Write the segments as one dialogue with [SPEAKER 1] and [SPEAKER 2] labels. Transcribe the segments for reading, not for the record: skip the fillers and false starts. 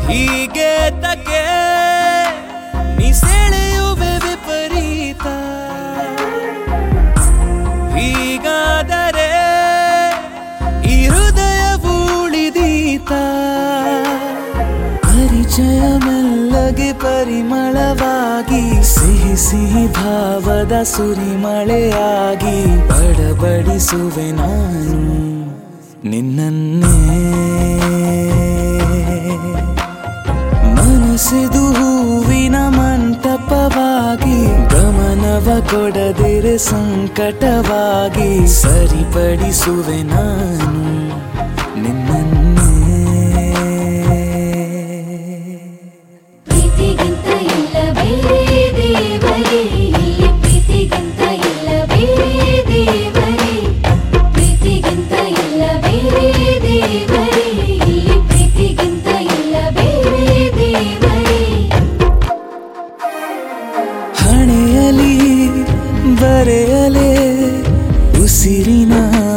[SPEAKER 1] ಹೀಗೆ ತಕ್ಕೆ ನೀ ಸೆಳೆಯುವೆ ವಿಪರೀತ. ಹೀಗಾದರೆ ಈ ಹೃದಯವು ಉಳಿದೀತ. ಪರಿಚಯ ಮೆಲ್ಲಗೆ ಪರಿಮಳವಾಗಿ ಸಿಹಿ ಸಿಹಿ ಭಾವದ ಸುರಿಮಳೆಯಾಗಿ ಬಡಬಡಿಸುವೆ ನಾನು ನಿನ್ನನ್ನೇ. ಮನಸ್ಸಿದು ಹೂವಿನ ಮಂಟಪವಾಗಿ ಗಮನವ ಕೊಡದಿರೆ ಸಂಕಟವಾಗಿ ಸರಿಪಡಿಸುವೆ ನಾನು ನಿನ್ನನ್ನೇ.
[SPEAKER 2] ಪ್ರೀತಿಗಿಂತ ಇಲ್ಲ ಬೇರೆ ದೇವರೇ, ಇಲ್ಲಿ ಪ್ರೀತಿಗಿಂತ ಇಲ್ಲ ಬೇರೆ ದೇವರೇ, ಪ್ರೀತಿಗಿಂತ ಇಲ್ಲ ಬೇರೆ ದೇವರೇ, ಇಲ್ಲಿ ಪ್ರೀತಿಗಿಂತ ಇಲ್ಲ ಬೇರೆ ದೇವರೇ.
[SPEAKER 1] ಹಣೆಯಲಿ ಬರೆಯಲೇ ಉಸಿರಿನ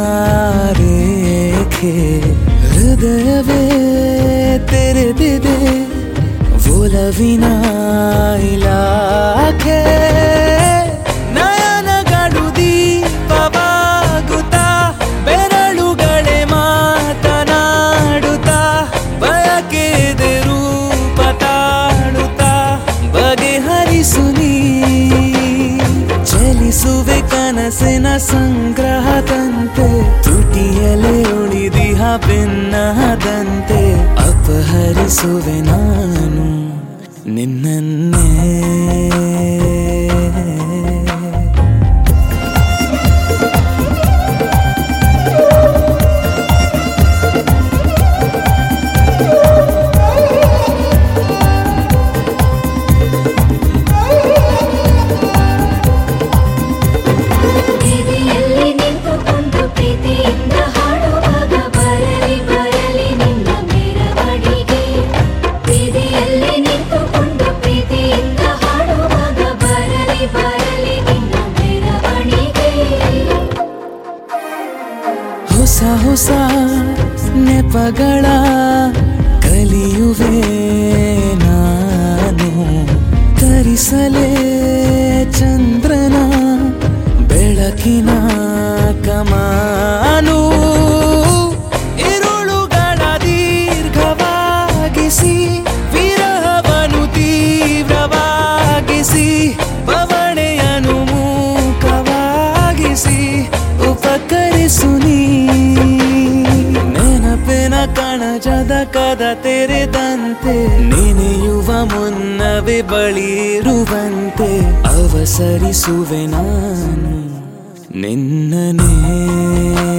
[SPEAKER 1] ರೇಖೆ, ಹೃದಯವೇ ತೆರೆದಿದೆ ಒಲವಿನ ಇಲಾಖೆ. ನಯನಗಳು ದೀಪವಾಗುತ್ತಾ ಬೆರಳುಗಳೇ ಮಾತನಾಡುತ್ತಾ ಬಯಕೆದೆ ರೂಪ ತಾಳುತ್ತಾ ಬಗೆಹರಿಸು ನೀ. ಚಲಿಸುವೆ ಕನಸಿನ ಸಂಗ್ರಹದಂತೆ ತುಟಿಯಲೇ ಉಳಿದಿಹ ಬೆನ್ನದಂತೆ ಅಪಹರಿಸುವೆ ನಾನು ನಿನ್ನನ್ನೇ.
[SPEAKER 2] ಬೀದಿಯಲ್ಲಿ ನಿಂತುಕೊಂಡು ಪ್ರೀತಿಯಿಂದ ಹಾಡುವಾಗ ಬರಲಿ ಬರಲಿ ನಿನ್ನ ಮೆರವಣಿಗೆ. ಬೀದಿಯಲ್ಲಿ ನಿಂತುಕೊಂಡು ಪ್ರೀತಿಯಿಂದ ಹಾಡುವಾಗ ಬರಲಿ ಬರಲಿ ನಿನ್ನ ಮೆರವಣಿಗೆ.
[SPEAKER 1] ಹೊಸ ಹೊಸ ನೆಪಗಳ ಕಲಿಯುವೆ ನಾನು. ತರಿಸಲೇ ಚಂದ್ರನ ಬೆಳಕಿನ ಕಮಾನು. ಇರುಳುಗಳ ದೀರ್ಘವಾಗಿಸಿ ವಿರಹವನ್ನು ತೀವ್ರವಾಗಿಸಿ ಬವಣೆಯನ್ನು ಮೂಕವಾಗಿಸಿ ಉಪಕರಿಸು ನೀ. ನೆನಪಿನ ಕಣಜದ ಕದ ತೆರೆದಂತೆ ನೆನೆಯುವ ಮುನ್ನವೇ ಬಳಿ ಇರುವಂತೆ ಅವಸರಿಸುವೆ ನಾನು ನಿನ್ನನೇ.